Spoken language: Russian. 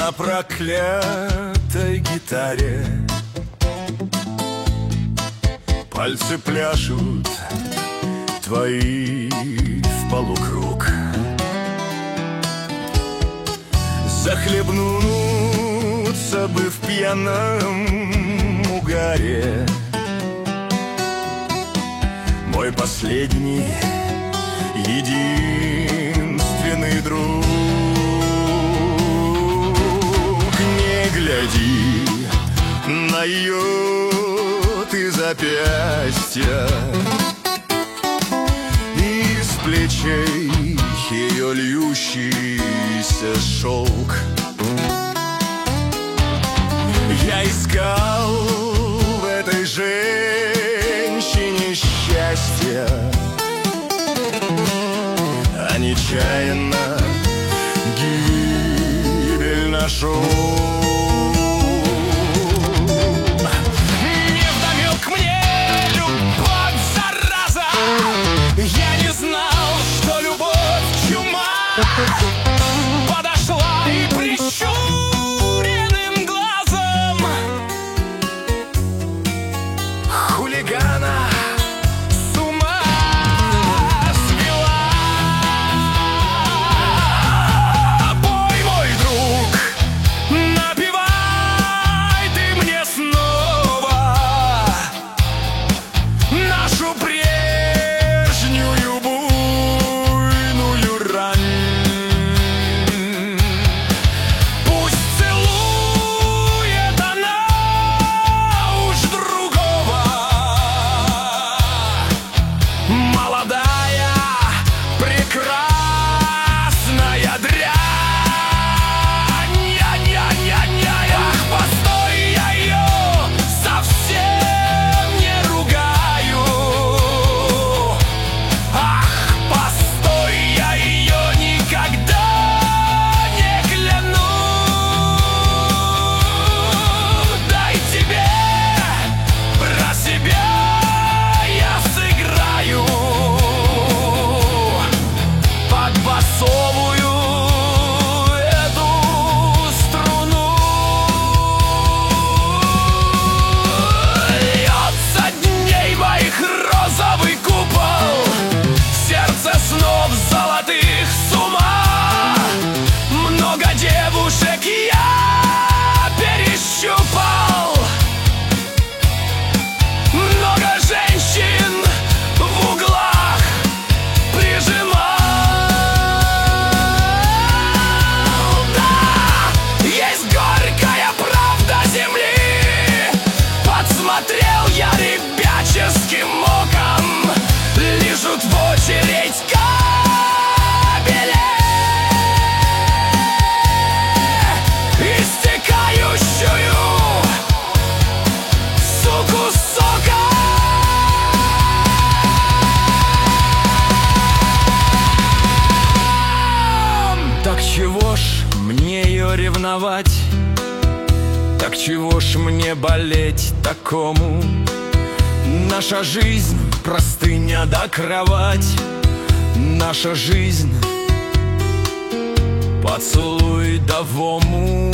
на проклятой гитаре. Пальцы пляшут твои в полукруг. Захлебнуться бы в пьяном угаре. Мой последний, единственный друг. Не гляди на ее ты запястья, из плечей ее льющийся шелк. Я искал в этой женщине счастья, а нечаянно гибель нашел. Невдомек мне любовь, зараза. Я не знал, что любовь чума. Подошла и прищуренным глазом Хулигана с ума свела. Пой, мой друг, напевай ты мне снова нашу прежнюю буйную рань. Пусть целует она уж другого. Молодая, прекрасная дрянь. Ах, постой, я ее совсем не ругаю. Ах, постой, я ее никогда не кляну. Дай тебе про себя я сыграю под басовую эту струну. Льется дней моих розовый купол, сердце снов золотых с ума. Много девушек я перещупал, много женщин в углах прижимал. Да, есть горькая правда земли. Подсмотрел я ребяческим оком, лежут в очередь кабели, истекающую суку соком. Так чего ж мне ее ревновать? Так чего ж мне болеть такому? Наша жизнь простыня да кровать. Наша жизнь поцелуй да в омут.